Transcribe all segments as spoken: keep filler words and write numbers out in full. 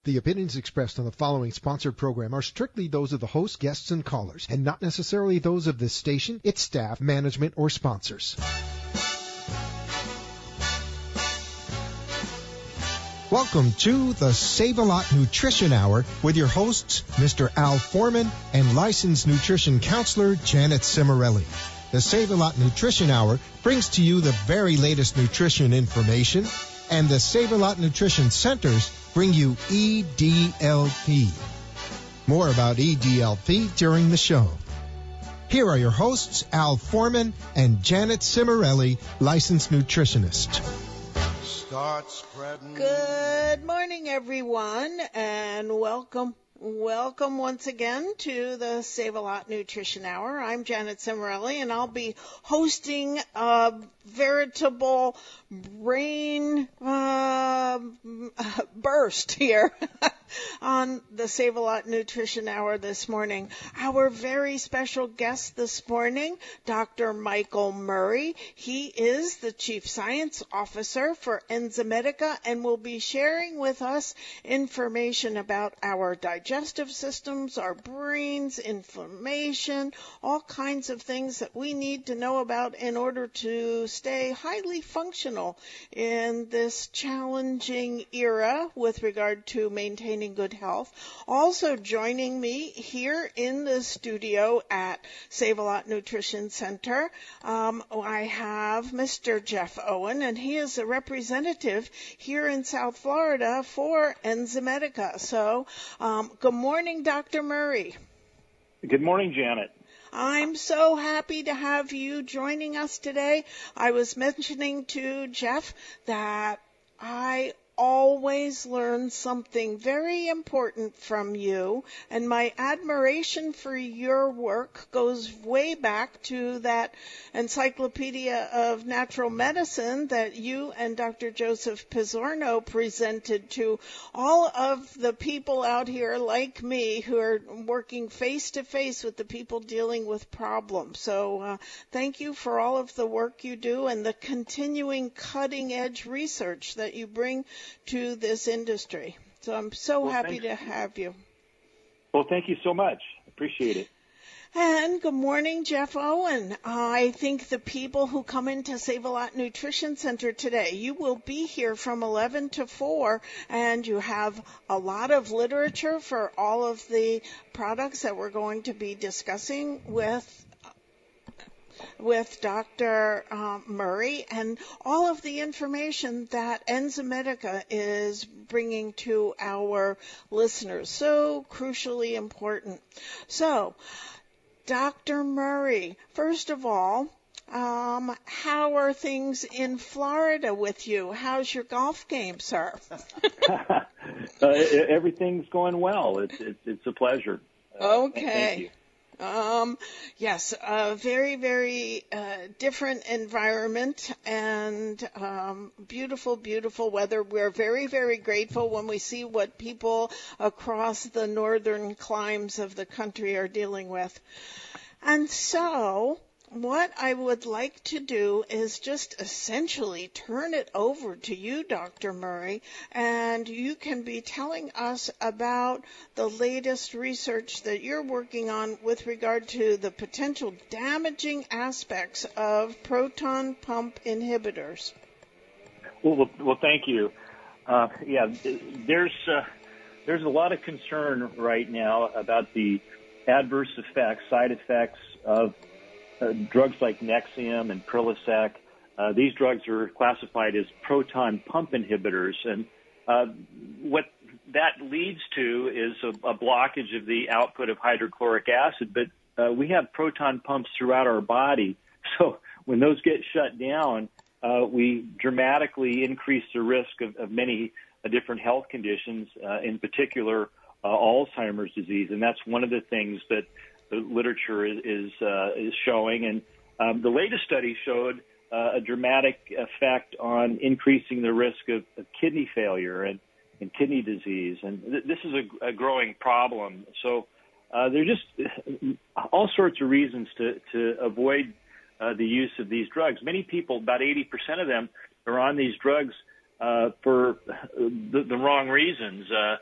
The opinions expressed on the following sponsored program are strictly those of the host, guests, and callers, and not necessarily those of this station, its staff, management, or sponsors. Welcome to the Save-A-Lot Nutrition Hour with your hosts, Mister Al Foreman and licensed nutrition counselor Janet Cimarelli. The Save-A-Lot Nutrition Hour brings to you the very latest nutrition information, and the Save-A-Lot Nutrition Centers bring you E D L P. More about E D L P during the show. Here are your hosts, Al Foreman and Janet Cimarelli, licensed nutritionist. Start spreading. Good morning, everyone, and welcome. Welcome once again to the Save-A-Lot Nutrition Hour. I'm Janet Cimarelli, and I'll be hosting a veritable brain uh, burst here on the Save-A-Lot Nutrition Hour this morning. Our very special guest this morning, Doctor Michael Murray. He is the Chief Science Officer for Enzymedica and will be sharing with us information about our digestive systems, our brains, inflammation, all kinds of things that we need to know about in order to stay highly functional in this challenging era with regard to maintaining good health. Also joining me here in the studio at Save-A-Lot Nutrition Center, um, I have Mister Jeff Owen, and he is a representative here in South Florida for Enzymedica. So, um, good morning, Doctor Murray. Good morning, Janet. I'm so happy to have you joining us today. I was mentioning to Jeff that I always learn something very important from you, and my admiration for your work goes way back to that Encyclopedia of Natural Medicine that you and Doctor Joseph Pizzorno presented to all of the people out here like me who are working face-to-face with the people dealing with problems. So uh, thank you for all of the work you do and the continuing cutting-edge research that you bring to this industry. So I'm so well, happy thanks. to have you. Well, thank you so much. Appreciate it. And good morning, Jeff Owen. I think the people who come into Save-A-Lot Nutrition Center today, you will be here from eleven to four, and you have a lot of literature for all of the products that we're going to be discussing with with Doctor Uh, Murray, and all of the information that Enzymedica is bringing to our listeners. So crucially important. So, Doctor Murray, first of all, um, how are things in Florida with you? How's your golf game, sir? uh, everything's going well. It's, it's, it's a pleasure. Uh, okay. Thank you. Um, yes, a very, very uh, different environment and um, beautiful, beautiful weather. We're very, very grateful when we see what people across the northern climes of the country are dealing with. And so what I would like to do is just essentially turn it over to you, Doctor Murray, and you can be telling us about the latest research that you're working on with regard to the potential damaging aspects of proton pump inhibitors. Well, well, well thank you. Uh, yeah, there's uh, there's a lot of concern right now about the adverse effects, side effects of Uh, drugs like Nexium and Prilosec. Uh, these drugs are classified as proton pump inhibitors, and uh, what that leads to is a, a blockage of the output of hydrochloric acid, but uh, we have proton pumps throughout our body, so when those get shut down, uh, we dramatically increase the risk of, of many uh, different health conditions, uh, in particular uh, Alzheimer's disease, and that's one of the things that the literature is is, uh, is showing, and um, the latest study showed uh, a dramatic effect on increasing the risk of, of kidney failure and, and kidney disease, and th- this is a, a growing problem. So uh, there are just all sorts of reasons to to avoid uh, the use of these drugs. Many people, about eighty percent of them, are on these drugs uh, for the, the wrong reasons. Uh,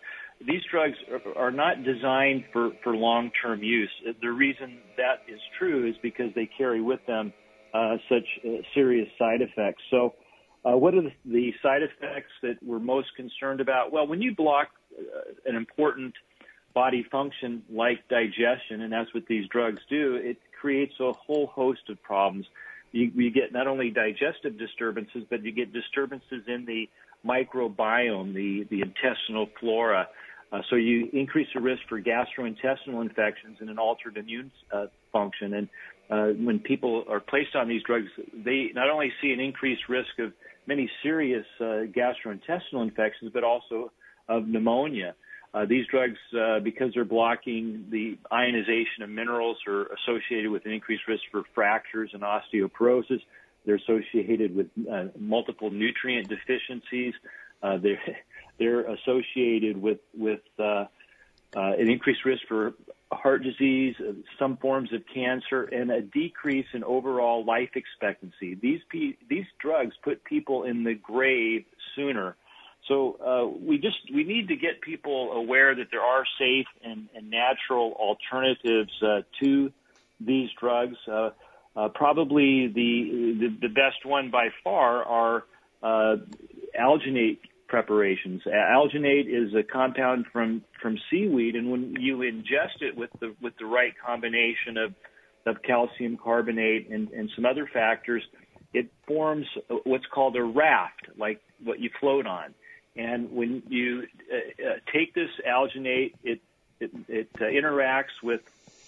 these drugs are, are not designed for, for long-term use. The reason that is true is because they carry with them uh, such uh, serious side effects. So uh, what are the, the side effects that we're most concerned about? Well, when you block uh, an important body function like digestion, and that's what these drugs do, it creates a whole host of problems. You, you get not only digestive disturbances, but you get disturbances in the microbiome, the, the intestinal flora. Uh, so you increase the risk for gastrointestinal infections and an altered immune uh, function. And uh, when people are placed on these drugs, they not only see an increased risk of many serious uh, gastrointestinal infections, but also of pneumonia. Uh, these drugs, uh, because they're blocking the ionization of minerals, are associated with an increased risk for fractures and osteoporosis. They're associated with uh, multiple nutrient deficiencies. Uh, they're, they're associated with, with uh, uh, an increased risk for heart disease, uh, some forms of cancer, and a decrease in overall life expectancy. These, pe- these drugs put people in the grave sooner. So uh, we just we need to get people aware that there are safe and, and natural alternatives uh, to these drugs. Uh, uh, probably the, the the best one by far are uh, alginate preparations. Alginate is a compound from, from seaweed, and when you ingest it with the with the right combination of of calcium carbonate and, and some other factors, it forms what's called a raft, like what you float on. And when you uh, uh, take this alginate, it it, it uh, interacts with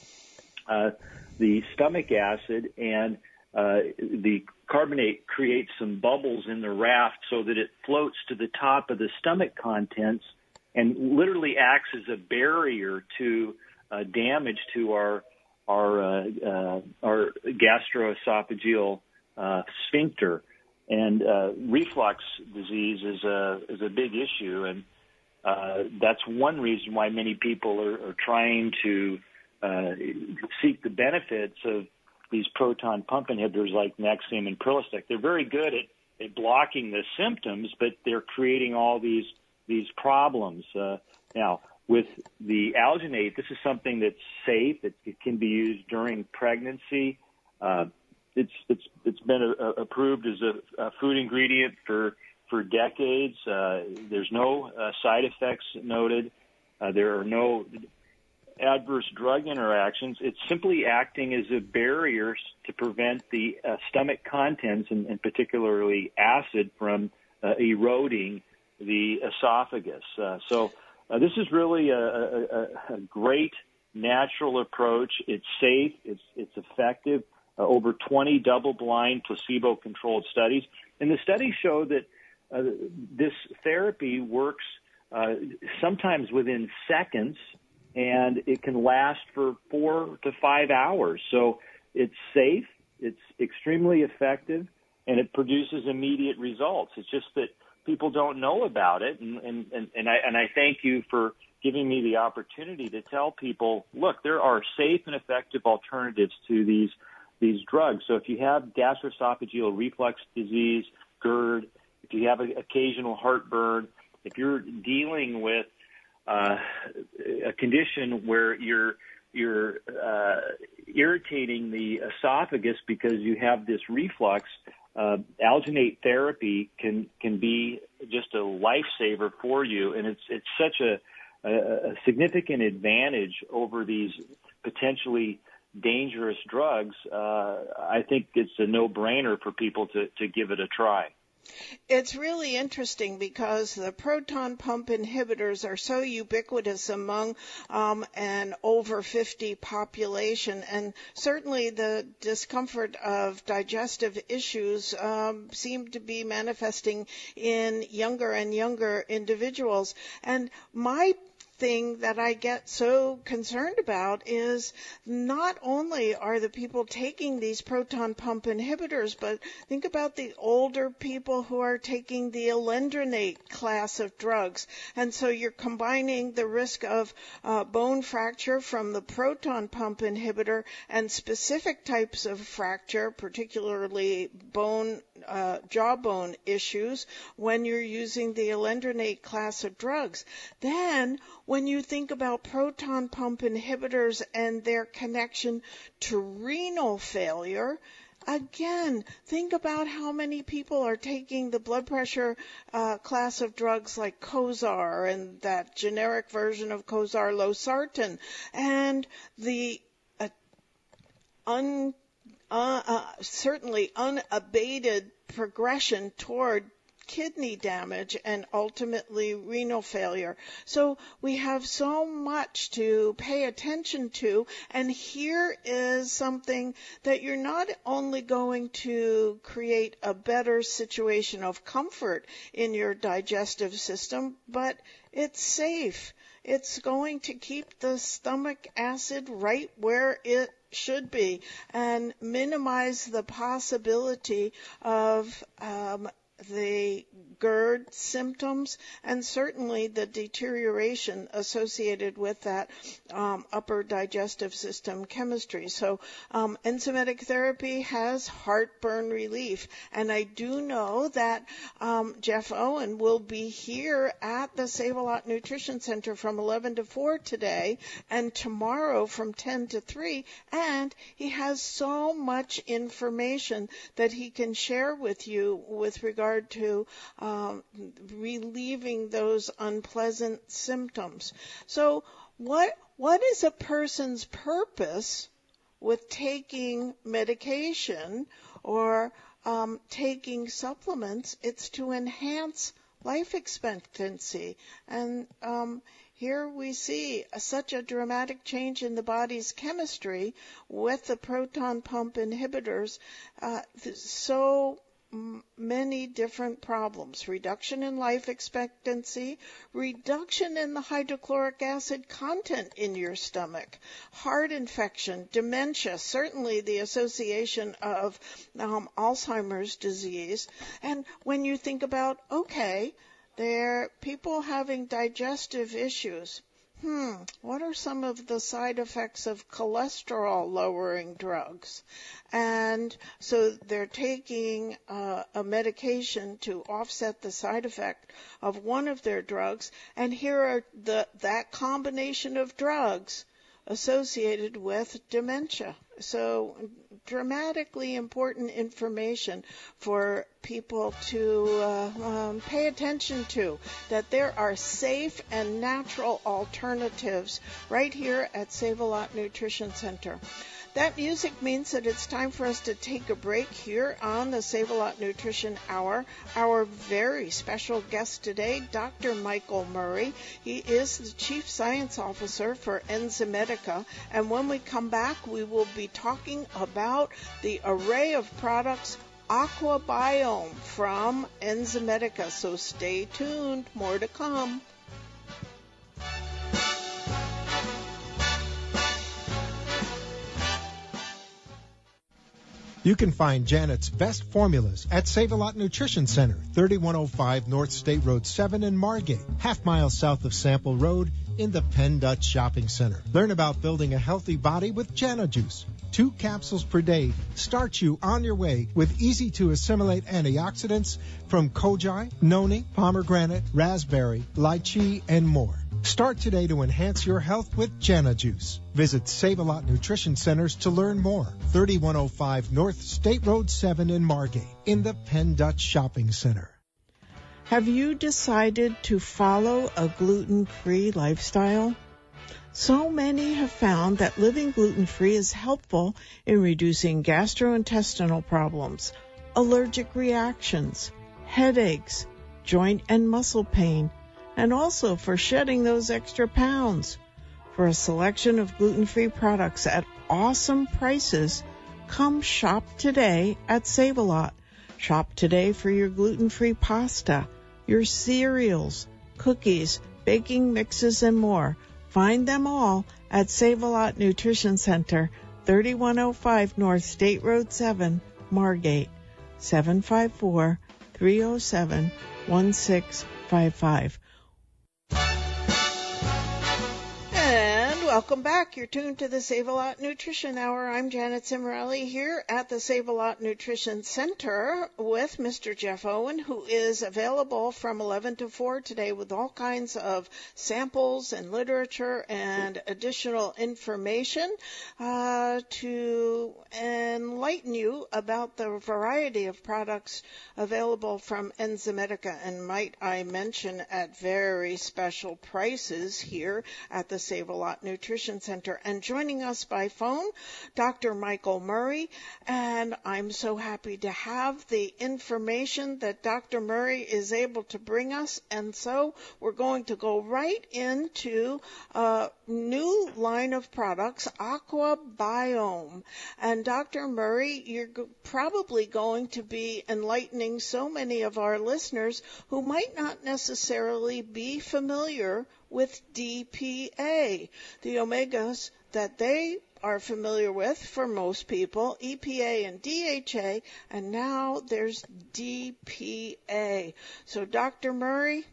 uh, the stomach acid, and uh, the carbonate creates some bubbles in the raft so that it floats to the top of the stomach contents and literally acts as a barrier to uh, damage to our our uh, uh, our gastroesophageal uh, sphincter. And uh, reflux disease is a is a big issue, and uh, that's one reason why many people are, are trying to uh, seek the benefits of these proton pump inhibitors like Nexium and Prilosec. They're very good at, at blocking the symptoms, but they're creating all these these problems. Uh, now, with the alginate, this is something that's safe. It, it can be used during pregnancy. Uh, It's it's it's been a, a approved as a, a food ingredient for for decades. Uh, there's no uh, side effects noted. Uh, there are no adverse drug interactions. It's simply acting as a barrier to prevent the uh, stomach contents, and, and particularly acid, from uh, eroding the esophagus. Uh, so uh, this is really a, a, a great natural approach. It's safe. It's it's effective. Uh, over twenty double-blind, placebo-controlled studies. And the studies show that uh, this therapy works uh, sometimes within seconds, and it can last for four to five hours. So it's safe, it's extremely effective, and it produces immediate results. It's just that people don't know about it, and, and, and, and, I, and I thank you for giving me the opportunity to tell people, look, there are safe and effective alternatives to these these drugs. So if you have gastroesophageal reflux disease, GERD, if you have an occasional heartburn, if you're dealing with uh, a condition where you're you're uh, irritating the esophagus because you have this reflux, uh, alginate therapy can can be just a lifesaver for you, and it's it's such a, a, a significant advantage over these potentially dangerous drugs. Uh, I think it's a no-brainer for people to, to give it a try. It's really interesting because the proton pump inhibitors are so ubiquitous among um, an over fifty population, and certainly the discomfort of digestive issues um, seem to be manifesting in younger and younger individuals. And my thing that I get so concerned about is not only are the people taking these proton pump inhibitors, but think about the older people who are taking the alendronate class of drugs. And so you're combining the risk of uh, bone fracture from the proton pump inhibitor and specific types of fracture, particularly bone uh, jawbone issues when you're using the alendronate class of drugs. Then, when you think about proton pump inhibitors and their connection to renal failure, again, think about how many people are taking the blood pressure uh, class of drugs like Cozar and that generic version of Cozar, losartan, and the uh, un, uh, uh, certainly unabated progression toward kidney damage and ultimately renal failure. So we have so much to pay attention to, and here is something that you're not only going to create a better situation of comfort in your digestive system, but it's safe. It's going to keep the stomach acid right where it should be and minimize the possibility of um, the GERD symptoms and certainly the deterioration associated with that um, upper digestive system chemistry. So um, enzymatic therapy has heartburn relief, and I do know that um, Jeff Owen will be here at the Save-A-Lot Nutrition Center from eleven to four today and tomorrow from ten to three, and he has so much information that he can share with you with regard to um, relieving those unpleasant symptoms. So what what is a person's purpose with taking medication or um, taking supplements? It's to enhance life expectancy. And um, here we see a, such a dramatic change in the body's chemistry with the proton pump inhibitors. Uh, so many different problems. Reduction in life expectancy, reduction in the hydrochloric acid content in your stomach, heart infection, dementia, certainly the association of um, Alzheimer's disease. And when you think about, okay, there are people having digestive issues. Hmm, what are some of the side effects of cholesterol-lowering drugs? And so they're taking uh, a medication to offset the side effect of one of their drugs, and here are the that combination of drugs associated with dementia. So dramatically important information for people to uh, um, pay attention to, that there are safe and natural alternatives right here at Save-A-Lot Nutrition Center. That music means that it's time for us to take a break here on the Save-A-Lot Nutrition Hour. Our very special guest today, Doctor Michael Murray. He is the Chief Science Officer for Enzymedica. And when we come back, we will be talking about the array of products Aquabiome from Enzymedica. So stay tuned. More to come. You can find Janet's best formulas at Save-A-Lot Nutrition Center, thirty-one oh five North State Road seven in Margate, half mile south of Sample Road in the Penn Dutch Shopping Center. Learn about building a healthy body with Jana Juice. Two capsules per day start you on your way with easy-to-assimilate antioxidants from koji, noni, pomegranate, raspberry, lychee, and more. Start today to enhance your health with Jana Juice. Visit Save-A-Lot Nutrition Centers to learn more. thirty-one oh five North State Road seven in Margate in the Penn Dutch Shopping Center. Have you decided to follow a gluten-free lifestyle? So many have found that living gluten-free is helpful in reducing gastrointestinal problems, allergic reactions, headaches, joint and muscle pain, and also for shedding those extra pounds. For a selection of gluten-free products at awesome prices, come shop today at Save-A-Lot. Shop today for your gluten-free pasta, your cereals, cookies, baking mixes, and more. Find them all at Save-A-Lot Nutrition Center, thirty-one oh five North State Road seven, Margate, seven five four, three oh seven, one six five five. welcome back. You're tuned to the Save-A-Lot Nutrition Hour. I'm Janet Cimarelli here at the Save-A-Lot Nutrition Center with Mister Jeff Owen, who is available from eleven to four today with all kinds of samples and literature and additional information uh, to enlighten you about the variety of products available from Enzymedica. And might I mention, at very special prices here at the Save-A-Lot Nutrition Center. And joining us by phone, Doctor Michael Murray. And I'm so happy to have the information that Doctor Murray is able to bring us. And so we're going to go right into a new line of products, Aqua Biome. And Doctor Murray, you're probably going to be enlightening so many of our listeners who might not necessarily be familiar with D P A, the omegas that they are familiar with for most people, E P A and D H A, and now there's D P A. So, Doctor Murray,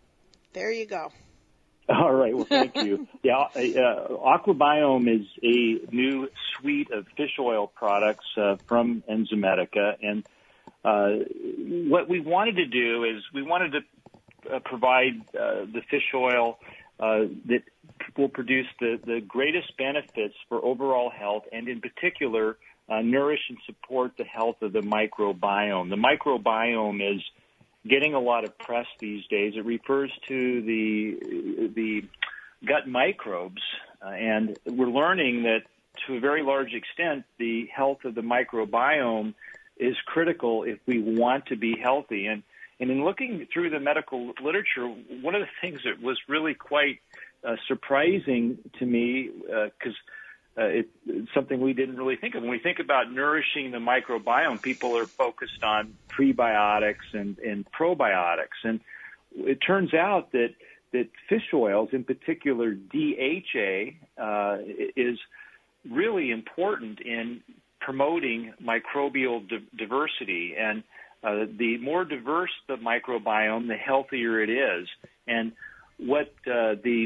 there you go. All right. Well, thank you. Yeah, uh, Aqua Biome is a new suite of fish oil products uh, from Enzymedica, and uh, what we wanted to do is we wanted to Uh, provide uh, the fish oil uh, that will produce the, the greatest benefits for overall health, and in particular, uh, nourish and support the health of the microbiome. The microbiome is getting a lot of press these days. It refers to the the gut microbes, uh, and we're learning that to a very large extent, the health of the microbiome is critical if we want to be healthy. And And in looking through the medical literature, one of the things that was really quite uh, surprising to me, because uh, uh, it, it's something we didn't really think of. When we think about nourishing the microbiome, people are focused on prebiotics and, and probiotics. And it turns out that, that fish oils, in particular D H A, uh, is really important in promoting microbial di- diversity. And Uh, the more diverse the microbiome, the healthier it is. And what uh, the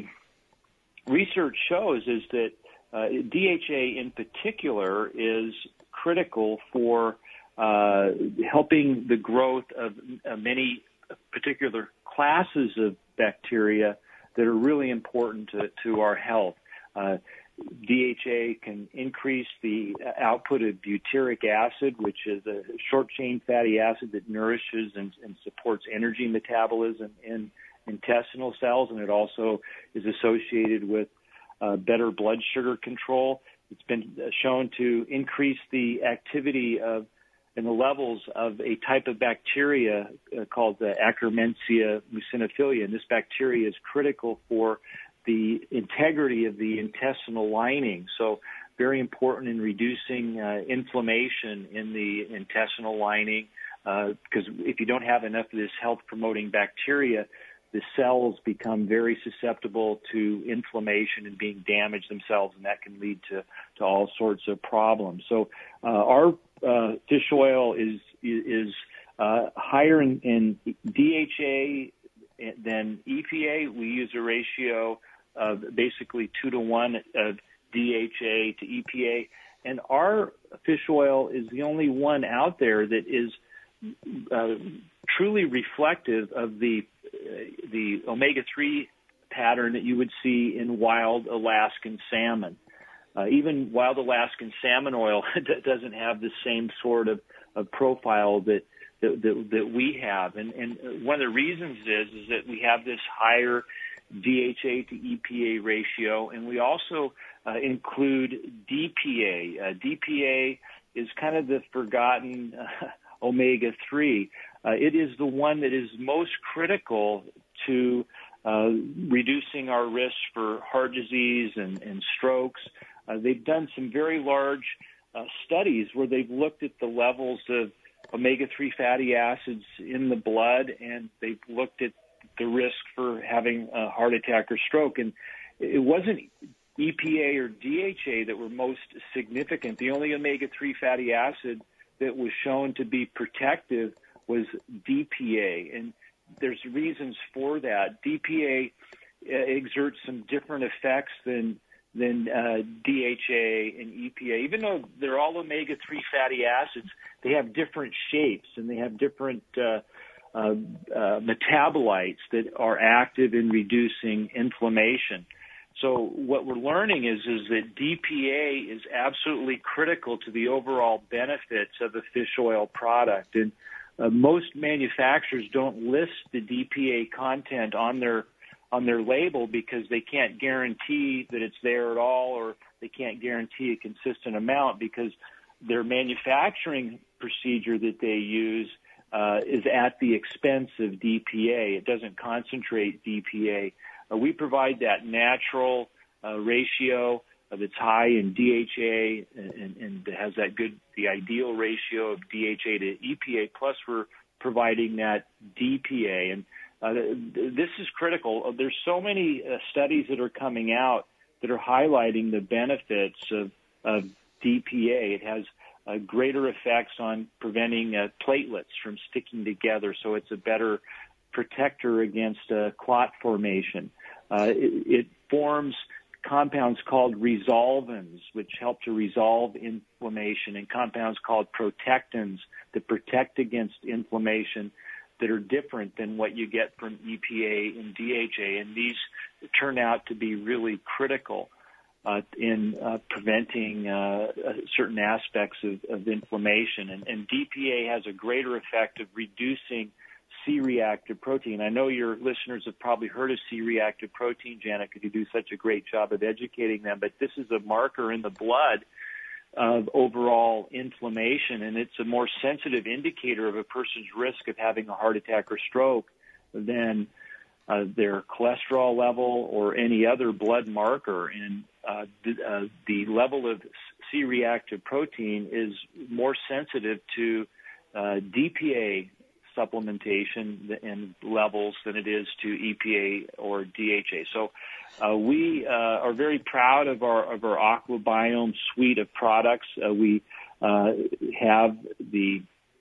research shows is that uh, D H A in particular is critical for uh, helping the growth of uh, many particular classes of bacteria that are really important to, to our health. Uh, D H A can increase the output of butyric acid, which is a short-chain fatty acid that nourishes and, and supports energy metabolism in intestinal cells, and it also is associated with uh, better blood sugar control. It's been shown to increase the activity of and the levels of a type of bacteria uh, called the Akkermansia muciniphila, and this bacteria is critical for the integrity of the intestinal lining. So very important in reducing uh, inflammation in the intestinal lining, because uh, if you don't have enough of this health-promoting bacteria, the cells become very susceptible to inflammation and being damaged themselves, and that can lead to, to all sorts of problems. So uh, our uh, fish oil is is uh, higher in, in D H A than E P A. We use a ratio of basically two to one of D H A to E P A. And our fish oil is the only one out there that is uh, truly reflective of the uh, the omega three pattern that you would see in wild Alaskan salmon. Uh, even wild Alaskan salmon oil doesn't have the same sort of, of profile that, that, that, that we have. And, and one of the reasons is, is that we have this higher D H A to E P A ratio, and we also uh, include D P A. Uh, D P A is kind of the forgotten uh, omega three. Uh, it is the one that is most critical to uh, reducing our risk for heart disease and, and strokes. Uh, they've done some very large uh, studies where they've looked at the levels of omega three fatty acids in the blood, and they've looked at the risk for having a heart attack or stroke. And it wasn't E P A or D H A that were most significant. The only omega three fatty acid that was shown to be protective was D P A. And there's reasons for that. D P A exerts some different effects than than uh, D H A and E P A. Even though they're all omega three fatty acids, they have different shapes and they have different uh, uh, uh, metabolites that are active in reducing inflammation. So what we're learning is, is that D P A is absolutely critical to the overall benefits of a fish oil product. And uh, most manufacturers don't list the D P A content on their on their label because they can't guarantee that it's there at all, or they can't guarantee a consistent amount because their manufacturing procedure that they use uh, is at the expense of D P A. It doesn't concentrate D P A. Uh, we provide that natural uh, ratio uh, that's high in D H A and, and has that good, the ideal ratio of D H A to E P A, plus we're providing that D P A. And uh, this is critical. There's so many uh, studies that are coming out that are highlighting the benefits of, of D P A. It has uh, greater effects on preventing uh, platelets from sticking together, so it's a better protector against uh, clot formation. Uh, it, it forms compounds called resolvins, which help to resolve inflammation, and compounds called protectins that protect against inflammation that are different than what you get from E P A and D H A. And these turn out to be really critical uh, in uh, preventing uh, certain aspects of, of inflammation. And, and D P A has a greater effect of reducing C-reactive protein. I know your listeners have probably heard of C-reactive protein, Janet, because you do such a great job of educating them, but this is a marker in the blood of overall inflammation, and it's a more sensitive indicator of a person's risk of having a heart attack or stroke than uh, their cholesterol level or any other blood marker. And uh, the, uh, the level of C-reactive protein is more sensitive to uh, D P A supplementation and levels than it is to E P A or D H A. So uh, we uh, are very proud of our of our AquaBiome suite of products. Uh, we uh, have the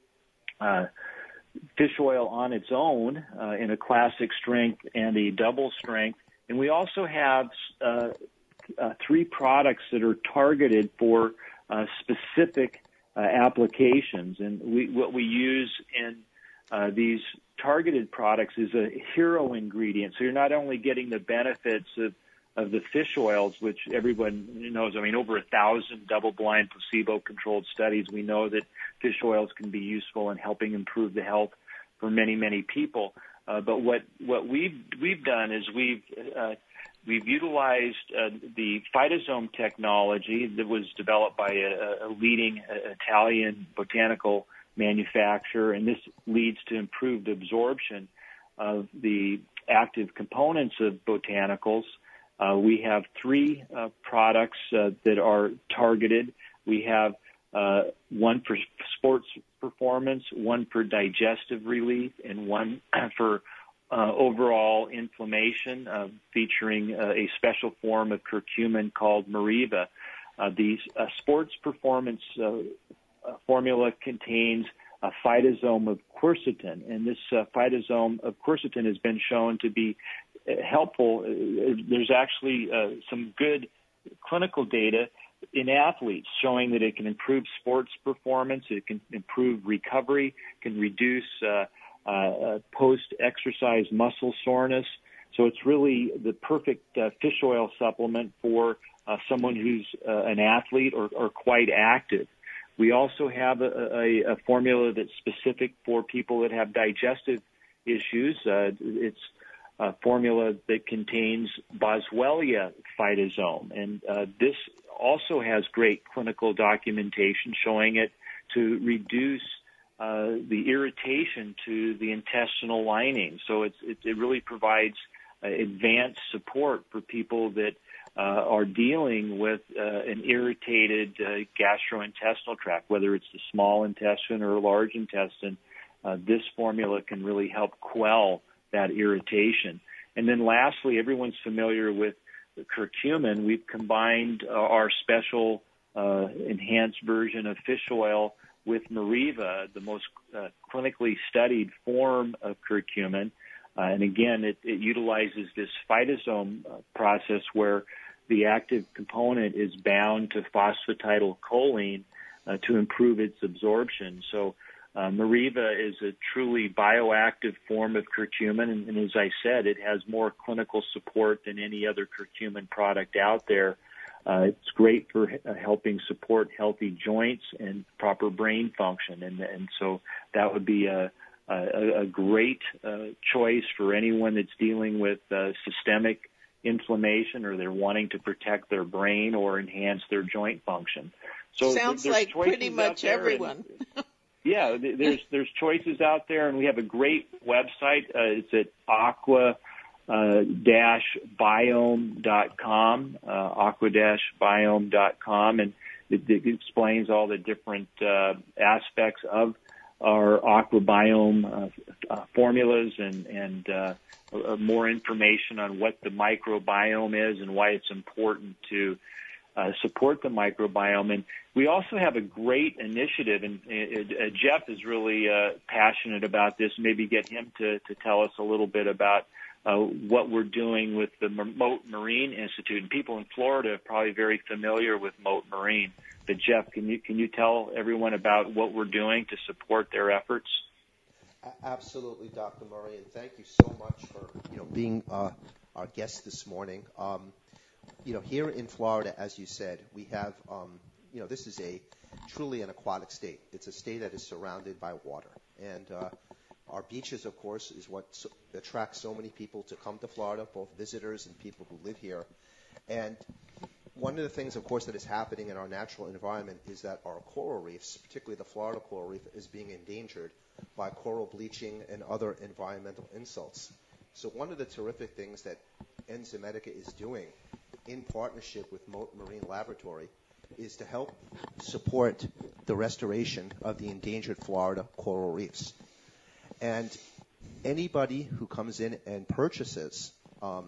uh, fish oil on its own uh, in a classic strength and a double strength, and we also have uh, uh, three products that are targeted for uh, specific uh, applications. And we, what we use in Uh, these targeted products is a hero ingredient. So you're not only getting the benefits of, of the fish oils, which everyone knows. I mean, over a thousand double-blind, placebo-controlled studies, we know that fish oils can be useful in helping improve the health for many, many people. Uh, but what, what we've, we've done is we've, uh, we've utilized uh, the Phytosome technology that was developed by a, a leading uh, Italian botanical manufacturer, and this leads to improved absorption of the active components of botanicals. Uh, we have three uh, products uh, that are targeted. We have uh, one for sports performance, one for digestive relief, and one for uh, overall inflammation, uh, featuring uh, a special form of curcumin called Meriva. Uh, these uh, sports performance uh, Uh, formula contains a phytosome of quercetin, and this uh, phytosome of quercetin has been shown to be uh, helpful. Uh, there's actually uh, some good clinical data in athletes showing that it can improve sports performance, it can improve recovery, can reduce uh, uh, post-exercise muscle soreness. So it's really the perfect uh, fish oil supplement for uh, someone who's uh, an athlete or, or quite active. We also have a, a, a formula that's specific for people that have digestive issues. Uh, it's a formula that contains Boswellia phytosome, and uh, this also has great clinical documentation showing it to reduce uh, the irritation to the intestinal lining. So it's, it, it really provides uh, advanced support for people that Uh, are dealing with uh, an irritated uh, gastrointestinal tract, whether it's the small intestine or large intestine. Uh, this formula can really help quell that irritation. And then lastly, everyone's familiar with curcumin. We've combined uh, our special uh, enhanced version of fish oil with Meriva, the most uh, clinically studied form of curcumin. Uh, and again, it, it utilizes this phytosome uh, process where the active component is bound to phosphatidylcholine uh, to improve its absorption. So uh, Meriva is a truly bioactive form of curcumin, and, and as I said, it has more clinical support than any other curcumin product out there. Uh, it's great for uh, helping support healthy joints and proper brain function, and, and so that would be a, a, a great uh, choice for anyone that's dealing with uh, systemic inflammation, or they're wanting to protect their brain or enhance their joint function. So sounds like pretty much everyone. And, yeah, there's there's choices out there, and we have a great website. Uh, it's at aqua dash biome dot com, uh, aqua dash biome dot com, and it, it explains all the different uh, aspects of our aqua biome uh, uh, formulas, and and uh, uh, more information on what the microbiome is and why it's important to uh, support the microbiome. And we also have a great initiative, and uh, uh, Jeff is really uh, passionate about this. Maybe get him to, to tell us a little bit about Uh, what we're doing with the Mote Marine Institute. And people in Florida are probably very familiar with Mote Marine. But Jeff, can you can you tell everyone about what we're doing to support their efforts? Absolutely, Doctor Murray, and thank you so much for you know being uh, our guest this morning. Um, you know, here in Florida, as you said, we have um, you know this is a truly an aquatic state. It's a state that is surrounded by water, and uh, our beaches, of course, is what so, attracts so many people to come to Florida, both visitors and people who live here. And one of the things, of course, that is happening in our natural environment is that our coral reefs, particularly the Florida coral reef, is being endangered by coral bleaching and other environmental insults. So one of the terrific things that Enzymedica is doing in partnership with Mote Marine Laboratory is to help support the restoration of the endangered Florida coral reefs. And anybody who comes in and purchases um,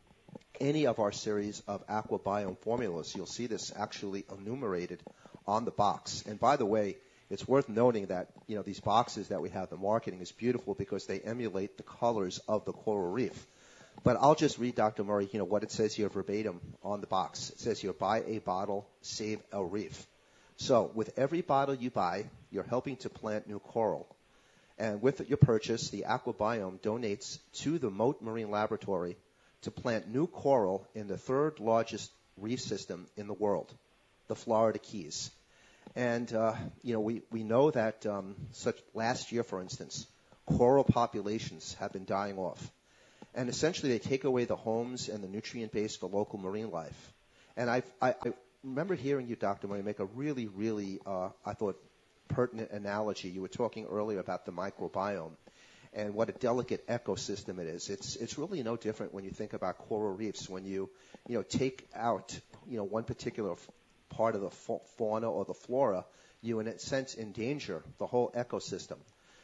any of our series of AquaBiome formulas, you'll see this actually enumerated on the box. And by the way, it's worth noting that you know these boxes that we have, the marketing is beautiful because they emulate the colors of the coral reef. But I'll just read, Doctor Murray, you know what it says here verbatim on the box. It says here, buy a bottle, save a reef. So with every bottle you buy, you're helping to plant new coral. And with your purchase, the AquaBiome donates to the Mote Marine Laboratory to plant new coral in the third largest reef system in the world, the Florida Keys. And, uh, you know, we, we know that um, such last year, for instance, coral populations have been dying off. And essentially they take away the homes and the nutrient base for local marine life. And I've, I, I remember hearing you, Doctor Murray, make a really, really, uh, I thought, pertinent analogy. You were talking earlier about the microbiome and what a delicate ecosystem it is. It's it's really no different when you think about coral reefs. When you you know take out you know one particular f- part of the fa- fauna or the flora, you in a sense endanger the whole ecosystem.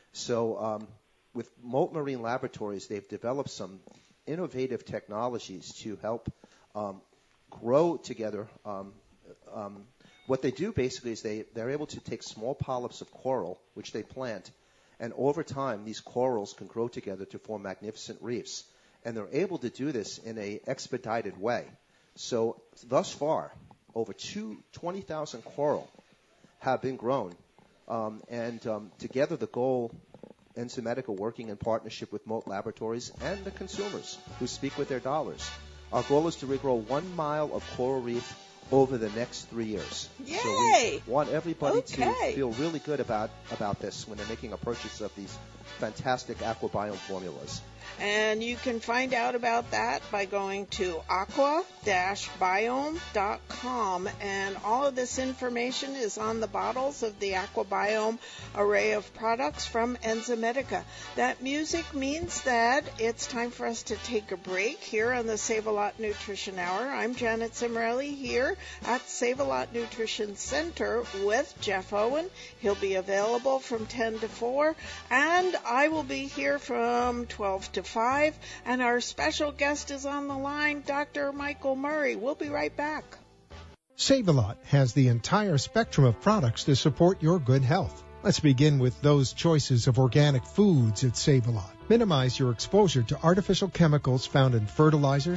So um, with Mote Marine Laboratories, they've developed some innovative technologies to help um, grow together. Um, um, What they do basically is they, they're able to take small polyps of coral, which they plant, and over time these corals can grow together to form magnificent reefs. And they're able to do this in an expedited way. So thus far, over twenty thousand coral have been grown. Um, and um, together the goal, Enzymedica working in partnership with Mote Laboratories and the consumers who speak with their dollars, our goal is to regrow one mile of coral reef over the next three years. Yay! So we want everybody okay. to feel really good about, about this when they're making a purchase of these fantastic AquaBiome formulas. And you can find out about that by going to aqua dash biome dot com. And all of this information is on the bottles of the AquaBiome array of products from Enzymedica. That music means that it's time for us to take a break here on the Save-A-Lot Nutrition Hour. I'm Janet Cimarelli here at Save-A-Lot Nutrition Center with Jeff Owen. He'll be available from ten to four, and I will be here from twelve to five, and our special guest is on the line, Doctor Michael Murray. We'll be right back. Save-A-Lot has the entire spectrum of products to support your good health. Let's begin with those choices of organic foods at Save-A-Lot. Minimize your exposure to artificial chemicals found in fertilizers,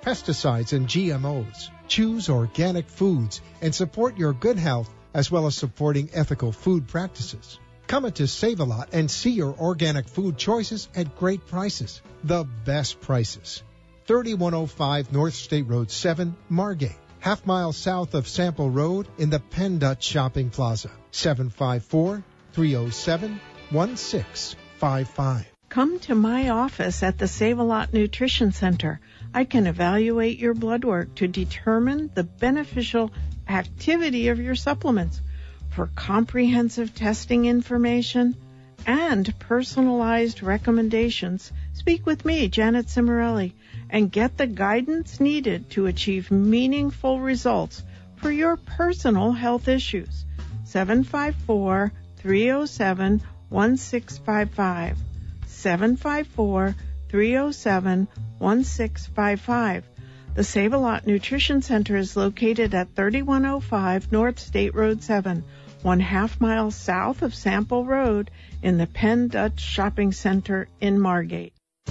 pesticides and G M Os. Choose organic foods and support your good health as well as supporting ethical food practices. Come into Save-A-Lot and see your organic food choices at great prices. The best prices. thirty-one oh five North State Road seven, Margate. Half mile south of Sample Road in the Penn Dutch Shopping Plaza. seven five four, three oh seven, one six five five. Come to my office at the Save-A-Lot Nutrition Center. I can evaluate your blood work to determine the beneficial activity of your supplements. For comprehensive testing information and personalized recommendations, speak with me, Janet Cimarelli, and get the guidance needed to achieve meaningful results for your personal health issues. seven five four, three oh seven, one six five five. seven five four, three oh seven, one six five five. The Save-A-Lot Nutrition Center is located at thirty-one oh five North State Road seven, one half mile south of Sample Road in the Penn Dutch Shopping Center in Margate.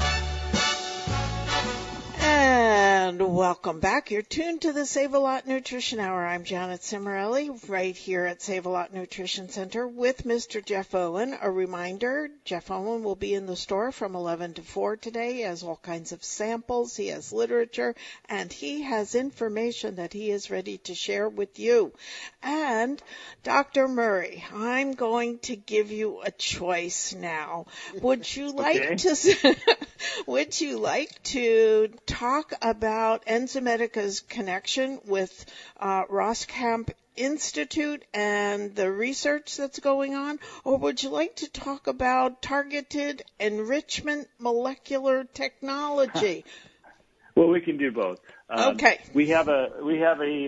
And welcome back. You're tuned to the Save-A-Lot Nutrition Hour. I'm Janet Cimarelli, right here at Save-A-Lot Nutrition Center with Mister Jeff Owen. A reminder, Jeff Owen will be in the store from eleven to four today. He has all kinds of samples, he has literature, and he has information that he is ready to share with you. And Doctor Murray, I'm going to give you a choice now. Would you like Okay. to would you like to talk about Enzymedica's connection with uh, Roskamp Institute and the research that's going on, or would you like to talk about targeted enrichment molecular technology? Well, we can do both. Um, Okay. We have a we have a,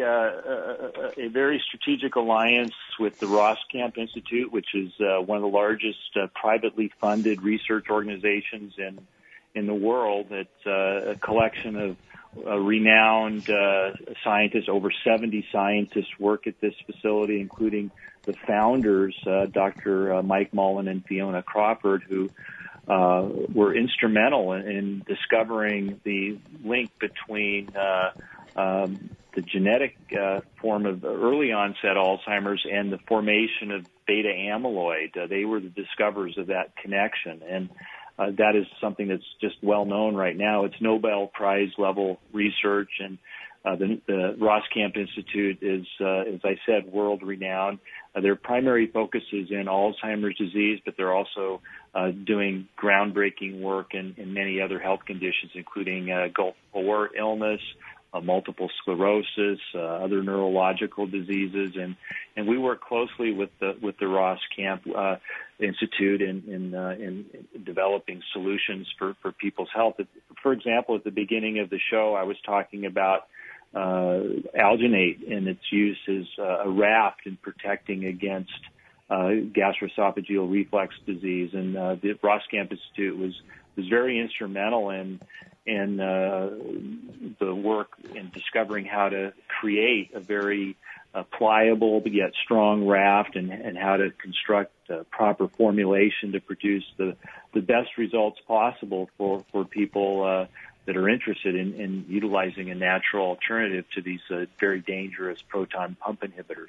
uh, a a very strategic alliance with the Roskamp Institute, which is uh, one of the largest uh, privately funded research organizations in in the world. It's uh, a collection of uh, renowned uh, scientists. Over seventy scientists work at this facility, including the founders, uh, Doctor Uh, Mike Mullen and Fiona Crawford, who uh, were instrumental in, in discovering the link between uh, um, the genetic uh, form of early onset Alzheimer's and the formation of beta amyloid. Uh, they were the discoverers of that connection, and uh, that is something that's just well known right now. It's Nobel Prize level research, and uh, the, the Roskamp Institute is, uh, as I said, world renowned. Uh, their primary focus is in Alzheimer's disease, but they're also uh, doing groundbreaking work in, in many other health conditions, including uh, Gulf War illness, uh, multiple sclerosis, uh, other neurological diseases, and, and we work closely with the with the Roskamp uh, Institute in in, uh, in developing solutions for, for people's health. For example, at the beginning of the show, I was talking about uh, alginate and its use as uh, a raft in protecting against uh, gastroesophageal reflux disease, and uh, the Roskamp Institute was was very instrumental in in uh, the work in discovering how to create a very uh, pliable but yet strong raft, and, and how to construct a proper formulation to produce the the best results possible for for people uh, that are interested in, in utilizing a natural alternative to these uh, very dangerous proton pump inhibitors.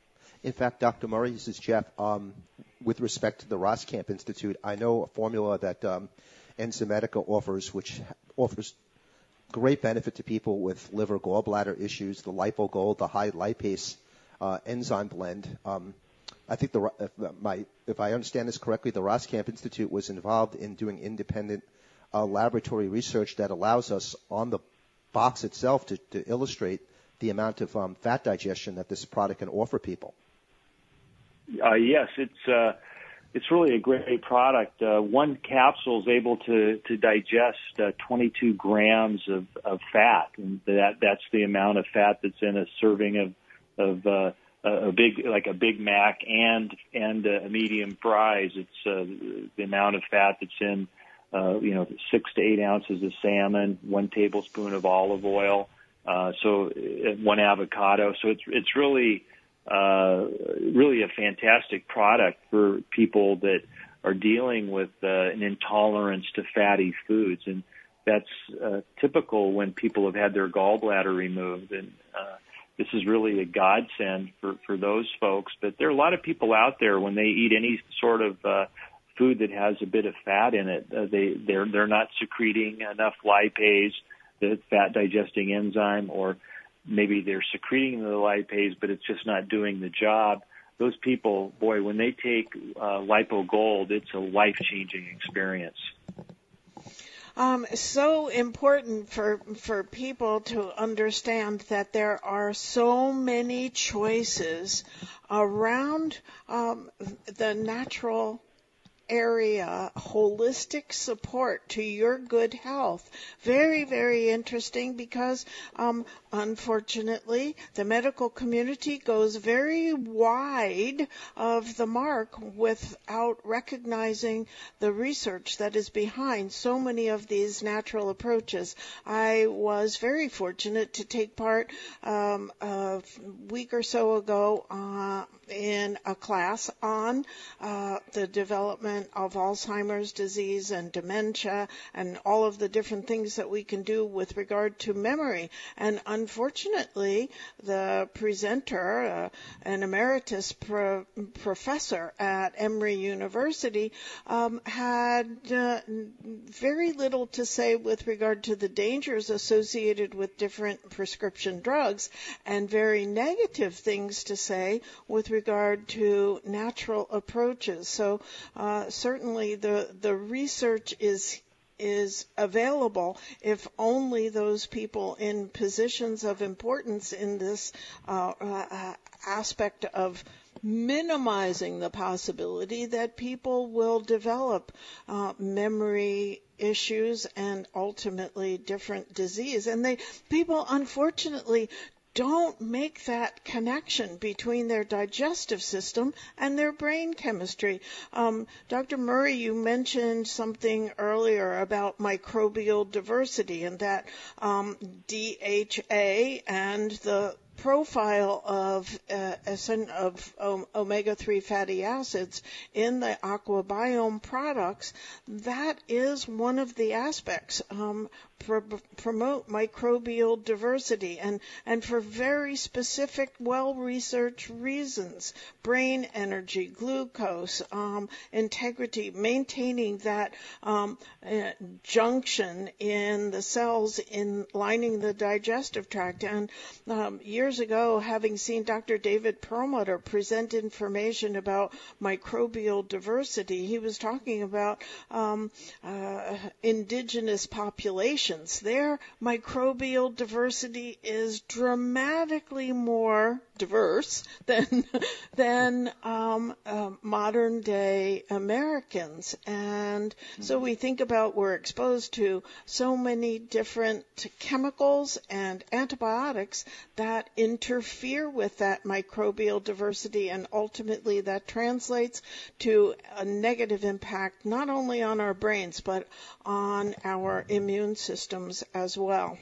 In fact, Doctor Murray, this is Jeff. Um, with respect to the Roskamp Institute, I know a formula that um, Enzymedica offers, which offers great benefit to people with liver gallbladder issues, the LipoGold, the high lipase uh, enzyme blend. Um, I think, the, if, my, if I understand this correctly, the Roskamp Institute was involved in doing independent uh, laboratory research that allows us on the box itself to, to illustrate the amount of um, fat digestion that this product can offer people. Uh, yes, it's uh, it's really a great product. Uh, one capsule is able to to digest uh, twenty-two grams of, of fat, and that that's the amount of fat that's in a serving of of uh, a big like a Big Mac and and a medium fries. It's uh, the amount of fat that's in uh, you know six to eight ounces of salmon, one tablespoon of olive oil, uh, so uh, one avocado. So it's it's really Uh, really a fantastic product for people that are dealing with uh, an intolerance to fatty foods. And that's uh, typical when people have had their gallbladder removed. And uh, this is really a godsend for, for those folks. But there are a lot of people out there, when they eat any sort of uh, food that has a bit of fat in it, uh, they, they're, they're not secreting enough lipase, the fat digesting enzyme, or maybe they're secreting the lipase, but it's just not doing the job. Those people, boy, when they take uh, LipoGold, it's a life-changing experience. Um, so important for for people to understand that there are so many choices around um, the natural area, holistic support to your good health. Very, very interesting, because um, unfortunately the medical community goes very wide of the mark without recognizing the research that is behind so many of these natural approaches. I was very fortunate to take part um, a week or so ago uh, in a class on uh, the development of Alzheimer's disease and dementia and all of the different things that we can do with regard to memory. And unfortunately, the presenter, uh, an emeritus pro- professor at Emory University, um, had uh, very little to say with regard to the dangers associated with different prescription drugs, and very negative things to say with regard to natural approaches. So uh, certainly the the research is is available, if only those people in positions of importance in this uh, uh, aspect of minimizing the possibility that people will develop uh, memory issues and ultimately different disease. And they people unfortunately don't make that connection between their digestive system and their brain chemistry. Um, Doctor Murray, you mentioned something earlier about microbial diversity, and that um, D H A and the profile of uh, of um, omega three fatty acids in the aquabiome products, that is one of the aspects. Um, Pro- promote microbial diversity, and, and for very specific, well-researched reasons. Brain energy, glucose, um, integrity, maintaining that um, uh, junction in the cells in lining the digestive tract. And um, years ago, having seen Doctor David Perlmutter present information about microbial diversity, he was talking about um, uh, indigenous populations. Their microbial diversity is dramatically more diverse than than um, uh, modern day Americans. And so we think about, we're exposed to so many different chemicals and antibiotics that interfere with that microbial diversity, and ultimately that translates to a negative impact not only on our brains but on our immune systems as well.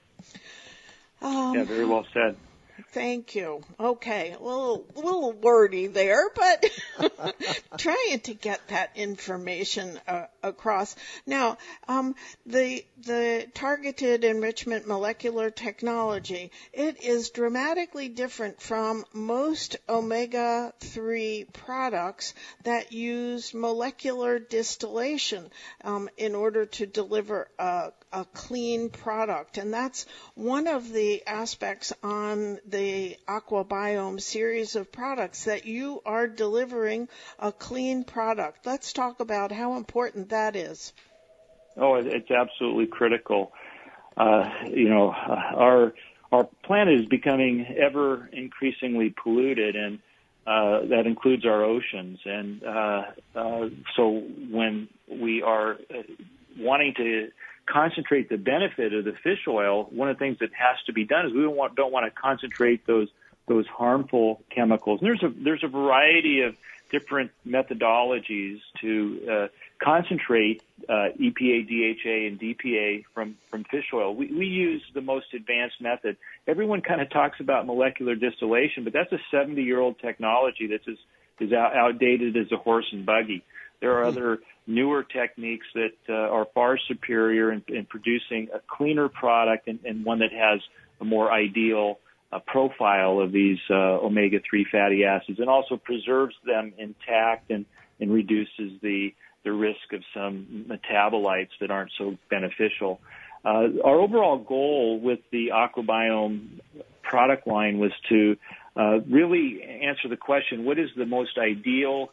Um, yeah, very well said. Thank you. Okay, a little, little wordy there, but trying to get that information uh, across. Now, um, the the targeted enrichment molecular technology, it is dramatically different from most omega three products that use molecular distillation um, in order to deliver a, a clean product. And that's one of the aspects on the Aquabiome series of products, that you are delivering a clean product. Let's talk about how important that is. Oh, it's absolutely critical. Uh, you know, our our planet is becoming ever increasingly polluted, and uh, that includes our oceans. And uh, uh, so when we are wanting to concentrate the benefit of the fish oil, one of the things that has to be done is we don't want, don't want to concentrate those those harmful chemicals. And there's a there's a variety of different methodologies to uh, concentrate uh, E P A, D H A, and D P A from, from fish oil. We, we use the most advanced method. Everyone kind of talks about molecular distillation, but that's a seventy-year-old technology that's as, as outdated as a horse and buggy. There are other newer techniques that uh, are far superior in, in producing a cleaner product and, and one that has a more ideal uh, profile of these uh, omega three fatty acids, and also preserves them intact and, and reduces the, the risk of some metabolites that aren't so beneficial. Uh, our overall goal with the AquaBiome product line was to uh, really answer the question, what is the most ideal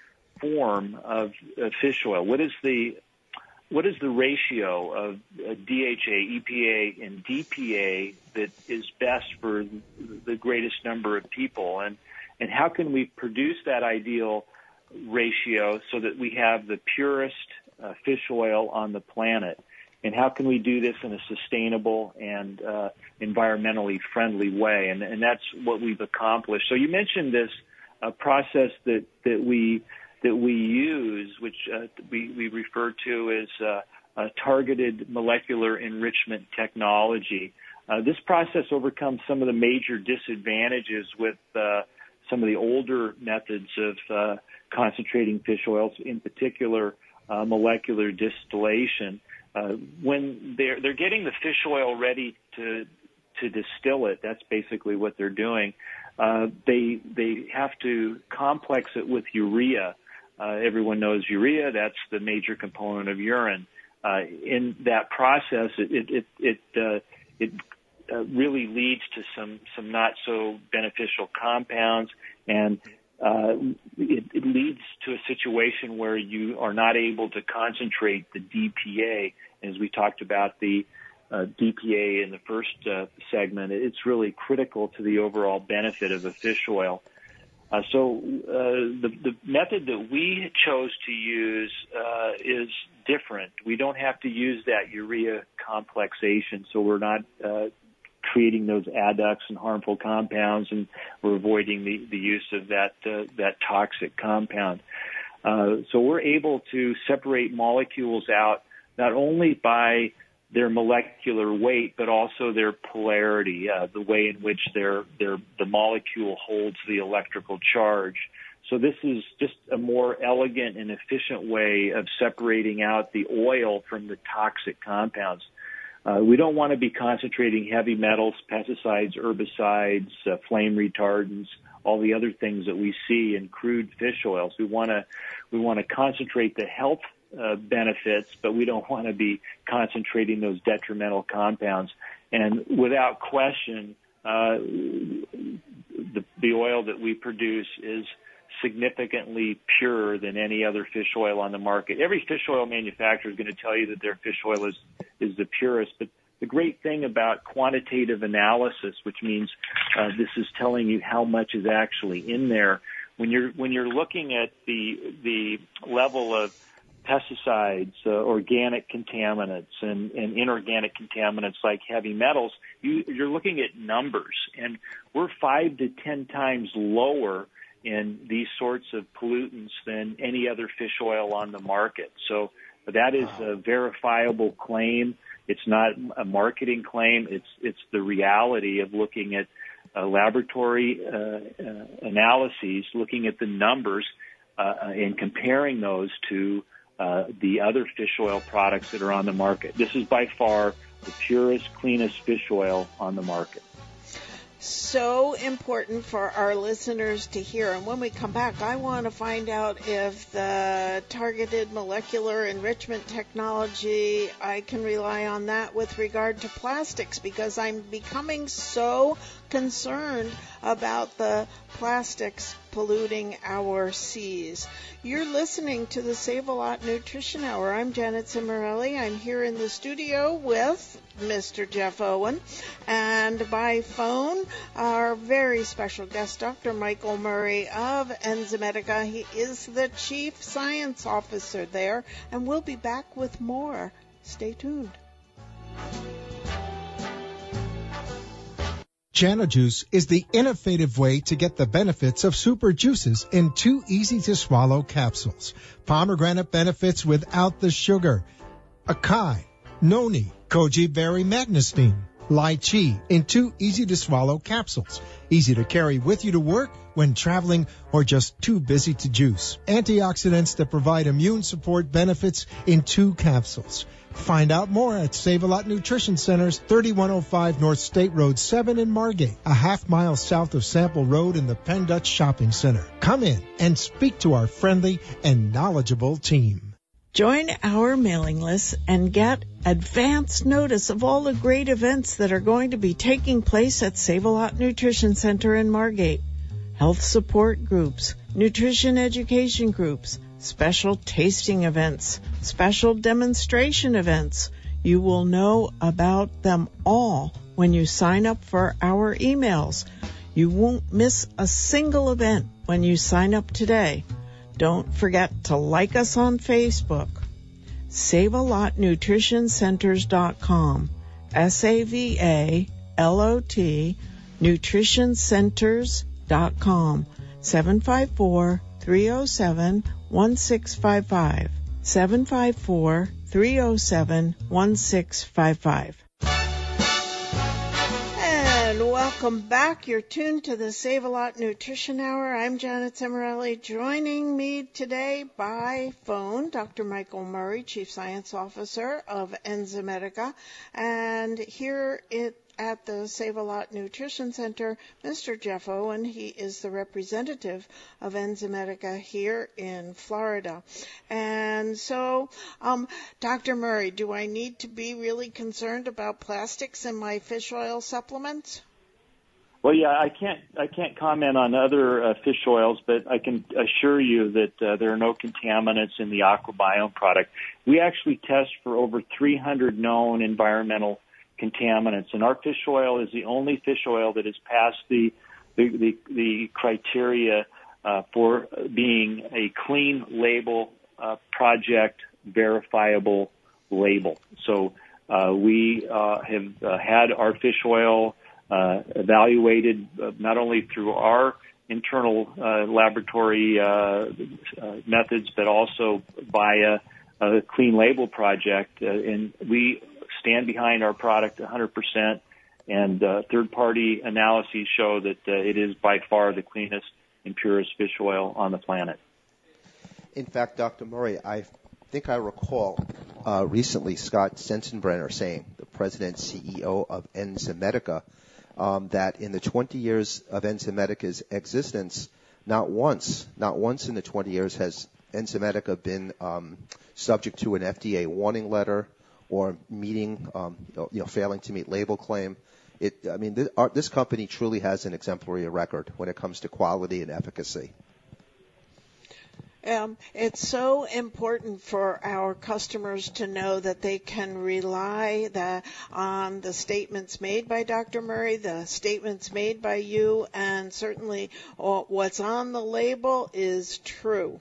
form of uh, fish oil? What is the what is the ratio of uh, D H A, E P A, and D P A that is best for the greatest number of people? And and how can we produce that ideal ratio so that we have the purest uh, fish oil on the planet? And how can we do this in a sustainable and uh, environmentally friendly way? And, and that's what we've accomplished. So you mentioned this uh, process that, that we that we use, which uh, we, we refer to as uh, uh, targeted molecular enrichment technology. Uh, this process overcomes some of the major disadvantages with uh, some of the older methods of uh, concentrating fish oils, in particular uh, molecular distillation. Uh, when they're they're getting the fish oil ready to to distill it, that's basically what they're doing. Uh, they they have to complex it with urea. Uh, everyone knows urea. That's the major component of urine. Uh, in that process, it it it it, uh, it uh, really leads to some some not so beneficial compounds, and uh, it, it leads to a situation where you are not able to concentrate the D P A. As we talked about the uh, D P A in the first uh, segment, it's really critical to the overall benefit of a fish oil. Uh, so uh, the, the method that we chose to use uh, is different. We don't have to use that urea complexation, so we're not uh, creating those adducts and harmful compounds, and we're avoiding the, the use of that uh, that toxic compound. Uh, so we're able to separate molecules out not only by their molecular weight, but also their polarity, uh, the way in which their, their, the molecule holds the electrical charge. So this is just a more elegant and efficient way of separating out the oil from the toxic compounds. Uh, we don't want to be concentrating heavy metals, pesticides, herbicides, uh, flame retardants, all the other things that we see in crude fish oils. We want to, we want to concentrate the health Uh, benefits, but we don't want to be concentrating those detrimental compounds. And without question, uh, the, the oil that we produce is significantly purer than any other fish oil on the market. Every fish oil manufacturer is going to tell you that their fish oil is, is the purest, but the great thing about quantitative analysis, which means uh, this is telling you how much is actually in there, when you're when you're looking at the the level of pesticides, uh, organic contaminants, and, and inorganic contaminants like heavy metals, you, you're looking at numbers. And we're five to ten times lower in these sorts of pollutants than any other fish oil on the market. So that is a verifiable claim. It's not a marketing claim. It's, it's the reality of looking at uh, laboratory uh, uh, analyses, looking at the numbers, uh, and comparing those to Uh, the other fish oil products that are on the market. This is by far the purest, cleanest fish oil on the market. So important for our listeners to hear. And when we come back, I want to find out if the targeted molecular enrichment technology, I can rely on that with regard to plastics, because I'm becoming so concerned about the plastics polluting our seas. You're listening to the Save-A-Lot Nutrition Hour. I'm Janet Cimorelli. I'm here in the studio with Mister Jeff Owen, and by phone, our very special guest, Doctor Michael Murray of Enzymedica. He is the Chief Science Officer there, and we'll be back with more. Stay tuned. JanoJuice is the innovative way to get the benefits of super juices in two easy-to-swallow capsules. Pomegranate benefits without the sugar. Acai, noni, goji berry magnesine. Lychee in two easy-to-swallow capsules. Easy to carry with you to work, when traveling, or just too busy to juice. Antioxidants that provide immune support benefits in two capsules. Find out more at Save-A-Lot Nutrition Centers, thirty-one oh five North State Road seven in Margate, a half mile south of Sample Road in the Penn Dutch Shopping Center. Come in and speak to our friendly and knowledgeable team. Join our mailing list and get advance notice of all the great events that are going to be taking place at Save-A-Lot Nutrition Center in Margate. Health support groups, nutrition education groups, special tasting events, special demonstration events. You will know about them all when you sign up for our emails. You won't miss a single event when you sign up today. Don't forget to like us on Facebook. Save A Lot Nutrition Centers dot com. S A V A L O T Nutrition Centers dot com. seven five four, three oh seven, one six five five. seven five four, three oh seven, one six five five. And welcome back. You're tuned to the Save-A-Lot Nutrition Hour. I'm Janet Cimarelli. Joining me today by phone, Doctor Michael Murray, Chief Science Officer of Enzymedica. And here it at the Save-A-Lot Nutrition Center, Mister Jeff Owen. He is the representative of Enzymedica here in Florida. And so, um, Doctor Murray, do I need to be really concerned about plastics in my fish oil supplements? Well, yeah, I can't I can't comment on other uh, fish oils, but I can assure you that uh, there are no contaminants in the AquaBiome product. We actually test for over three hundred known environmental contaminants, and our fish oil is the only fish oil that has passed the the the, the criteria uh, for being a clean label uh, project verifiable label. So uh, we uh, have uh, had our fish oil uh, evaluated uh, not only through our internal uh, laboratory uh, uh, methods, but also by a, a clean label project, uh, and we stand behind our product one hundred percent, and uh, third-party analyses show that uh, it is by far the cleanest and purest fish oil on the planet. In fact, Doctor Murray, I think I recall uh, recently Scott Sensenbrenner saying, the president and C E O of Enzymedica, um, that in the twenty years of Enzymedica's existence, not once, not once in the twenty years has Enzymedica been um, subject to an F D A warning letter or meeting, um, you know, failing to meet label claim. It, I mean, this, our, this company truly has an exemplary record when it comes to quality and efficacy. Um, it's so important for our customers to know that they can rely the, on the statements made by Doctor Murray, the statements made by you, and certainly uh, what's on the label is true.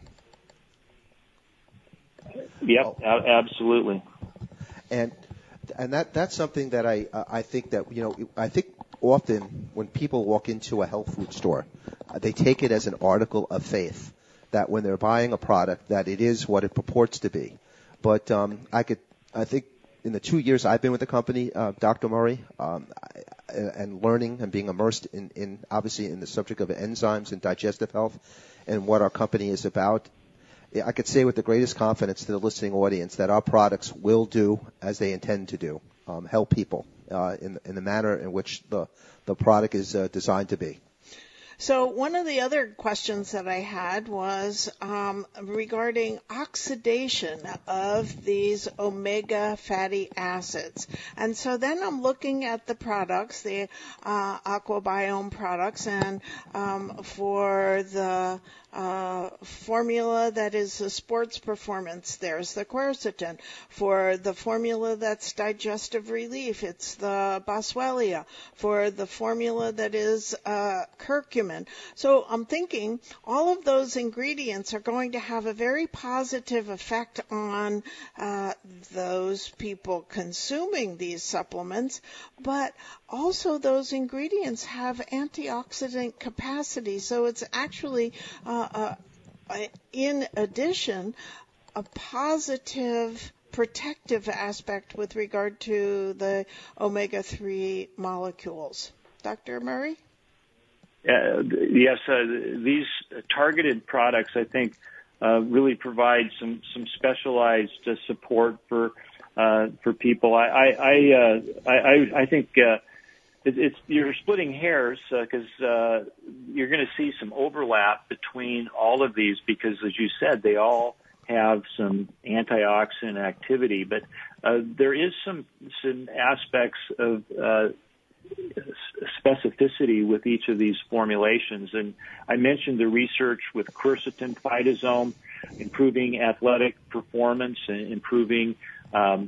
Yep, oh. a- absolutely. And and that that's something that I uh, I think that you know I think often when people walk into a health food store, uh, they take it as an article of faith that when they're buying a product that it is what it purports to be. But um, I could I think in the two years I've been with the company, uh, Doctor Murray, um, I, and learning and being immersed in, in obviously in the subject of enzymes and digestive health and what our company is about, I could say with the greatest confidence to the listening audience that our products will do as they intend to do, um, help people uh, in, in the manner in which the, the product is uh, designed to be. So one of the other questions that I had was um, regarding oxidation of these omega fatty acids. And so then I'm looking at the products, the uh, AquaBiome products, and um, for the Uh, formula that is the sports performance, there's the quercetin. For the formula that's digestive relief, it's the boswellia. For the formula that is uh, curcumin. So I'm thinking all of those ingredients are going to have a very positive effect on uh, those people consuming these supplements, but also those ingredients have antioxidant capacity. So it's actually uh, Uh, in addition, a positive protective aspect with regard to the omega three molecules. Doctor Murray? Uh, yes, uh, these targeted products, I think, uh, really provide some some specialized uh, support for uh, for people. I I I, uh, I, I think uh, it, it's you're splitting hairs because uh, uh, you're going to see some overlap between all of these because, as you said, they all have some antioxidant activity, but uh, there is some some aspects of uh, specificity with each of these formulations. And I mentioned the research with quercetin phytosome, improving athletic performance and improving, um,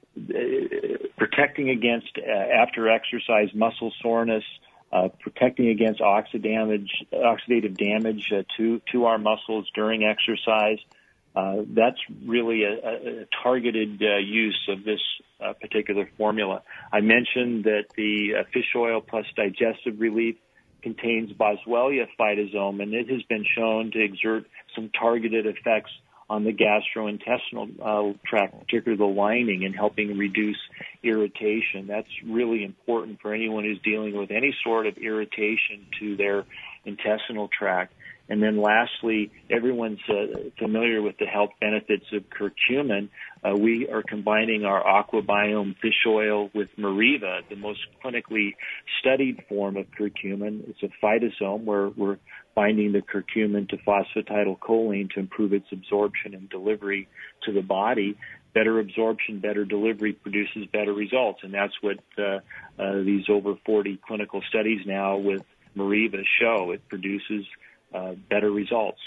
protecting against uh, after exercise muscle soreness, uh, protecting against oxidative damage, oxidative damage uh, to, to our muscles during exercise. Uh, that's really a, a targeted uh, use of this uh, particular formula. I mentioned that the uh, fish oil plus digestive relief contains Boswellia phytosome, and it has been shown to exert some targeted effects on the gastrointestinal uh, tract, particularly the lining, and helping reduce irritation. That's really important for anyone who's dealing with any sort of irritation to their intestinal tract. And then lastly, everyone's uh, familiar with the health benefits of curcumin. Uh, we are combining our AquaBiome fish oil with Meriva, the most clinically studied form of curcumin. It's a phytosome where we're binding the curcumin to phosphatidylcholine to improve its absorption and delivery to the body. Better absorption, better delivery produces better results. And that's what uh, uh, these over forty clinical studies now with Meriva show. It produces Uh, better results.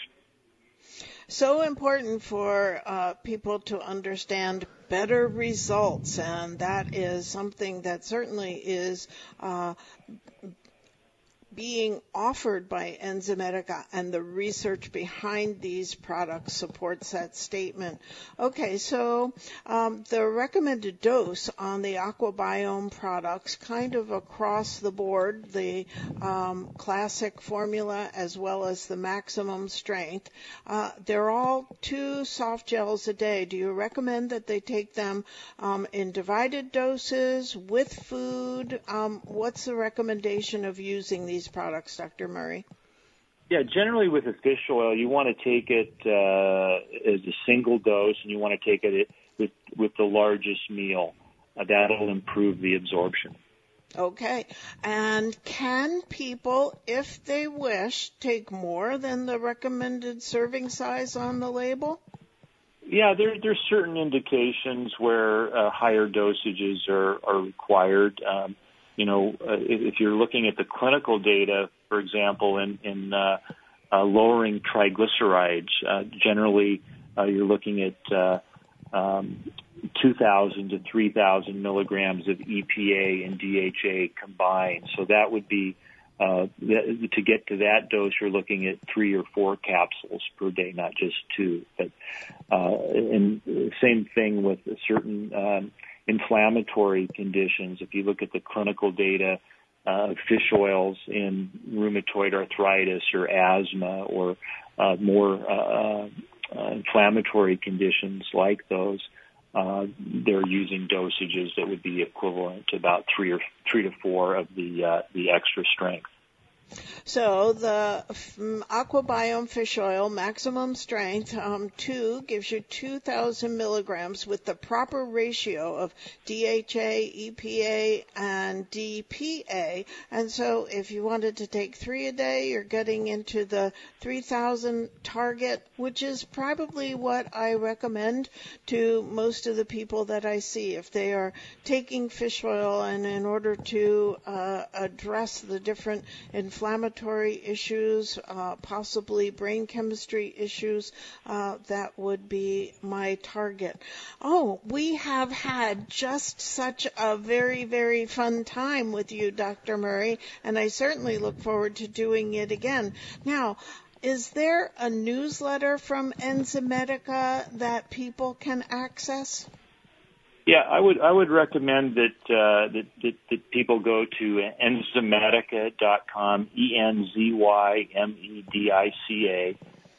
So important for uh, people to understand better results, and that is something that certainly is uh, being offered by Enzymedica, and the research behind these products supports that statement. Okay, so um, the recommended dose on the AquaBiome products, kind of across the board, the um, classic formula as well as the maximum strength, uh, they're all two soft gels a day. Do you recommend that they take them um, in divided doses with food? Um, what's the recommendation of using these products, Doctor Murray? Yeah, generally with a fish oil, you want to take it uh, as a single dose, and you want to take it with with the largest meal. Uh, that'll improve the absorption. Okay. And can people, if they wish, take more than the recommended serving size on the label? Yeah, there there's certain indications where uh, higher dosages are, are required. Um, You know, uh, if you're looking at the clinical data, for example, in, in uh, uh, lowering triglycerides, uh, generally uh, you're looking at uh, um, two thousand to three thousand milligrams of E P A and D H A combined. So that would be, uh, that, to get to that dose, you're looking at three or four capsules per day, not just two. But uh, and same thing with certain um, inflammatory conditions. If you look at the clinical data uh, of fish oils in rheumatoid arthritis or asthma or uh, more uh, uh, inflammatory conditions like those, uh, they're using dosages that would be equivalent to about three or three to four of the uh, the extra strength. So the um, AquaBiome fish oil, maximum strength, um, two, gives you two thousand milligrams with the proper ratio of D H A, E P A, and D P A. And so if you wanted to take three a day, you're getting into the three thousand target, which is probably what I recommend to most of the people that I see. If they are taking fish oil and in order to uh, address the different inflammatory issues, uh, possibly brain chemistry issues, uh, that would be my target. Oh, we have had just such a very, very fun time with you, Doctor Murray, and I certainly look forward to doing it again. Now, is there a newsletter from Enzymedica that people can access? Yeah, I would I would recommend that uh, that, that that people go to enzymedica dot com, E N Z Y M E D I C A,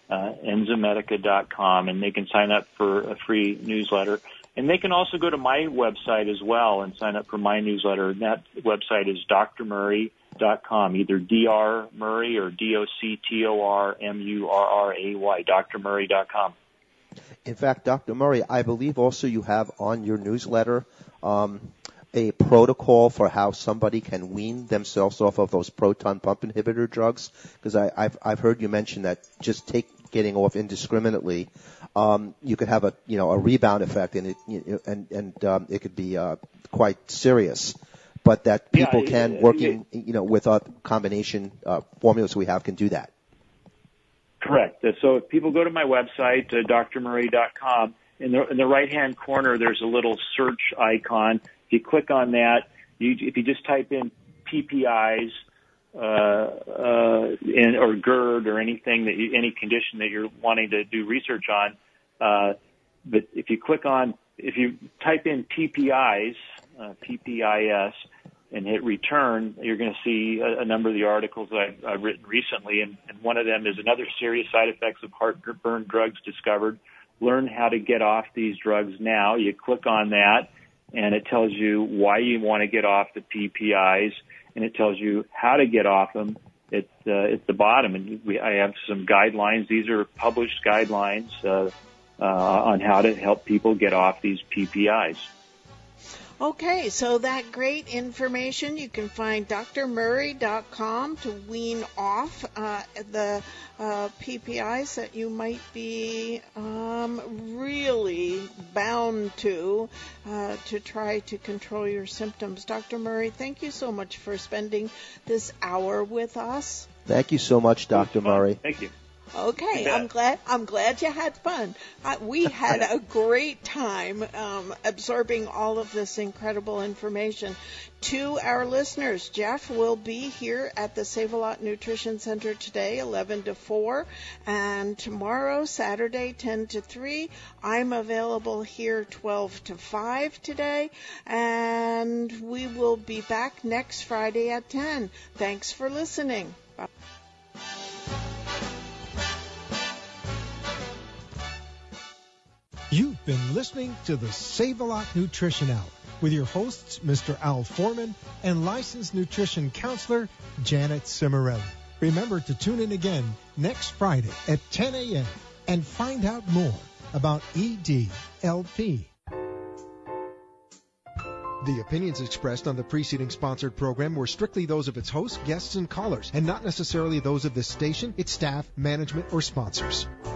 uh, enzymedica dot com, and they can sign up for a free newsletter. And they can also go to my website as well and sign up for my newsletter. And that website is d r murray dot com, either D R Murray or D O C T O R M U R R A Y, d r murray dot com. In fact, Doctor Murray, I believe also you have on your newsletter um, a protocol for how somebody can wean themselves off of those proton pump inhibitor drugs, because I've, I've heard you mention that just take getting off indiscriminately, um, you could have a you know a rebound effect, and it you know, and and um, it could be uh, quite serious. But that people yeah, can it, working it, you know with a combination uh, formulas we have can do that. Correct. So if people go to my website, uh, d r murray dot com, in the in the right hand corner there's a little search icon. If you click on that, you, if you just type in P P Is. Uh, uh, in, or GERD or anything that you, any condition that you're wanting to do research on. Uh, but if you click on, if you type in P P Is, uh, P P I S, and hit return, you're going to see a, a number of the articles that I've, I've written recently, and, and one of them is another serious side effects of heartburn drugs discovered. Learn how to get off these drugs now. You click on that, and it tells you why you want to get off the P P Is, and it tells you how to get off them. It's uh, at the bottom, and we, I have some guidelines. These are published guidelines uh, uh, on how to help people get off these P P Is. Okay, so that great information, you can find d r murray dot com to wean off uh, the uh, P P Is that you might be um, really bound to uh, to try to control your symptoms. Doctor Murray, thank you so much for spending this hour with us. Thank you so much, Doctor Murray. Thank you. Okay, I'm glad. I'm glad you had fun. Uh, we had a great time um, absorbing all of this incredible information. To our listeners, Jeff will be here at the Save-A-Lot Nutrition Center today, eleven to four, and tomorrow, Saturday, ten to three. I'm available here twelve to five today, and we will be back next Friday at ten. Thanks for listening. Bye. You've been listening to the Save-A-Lot Nutrition Hour with your hosts, Mister Al Foreman and licensed nutrition counselor, Janet Cimarelli. Remember to tune in again next Friday at ten a.m. and find out more about E D L P. The opinions expressed on the preceding sponsored program were strictly those of its hosts, guests, and callers, and not necessarily those of this station, its staff, management, or sponsors.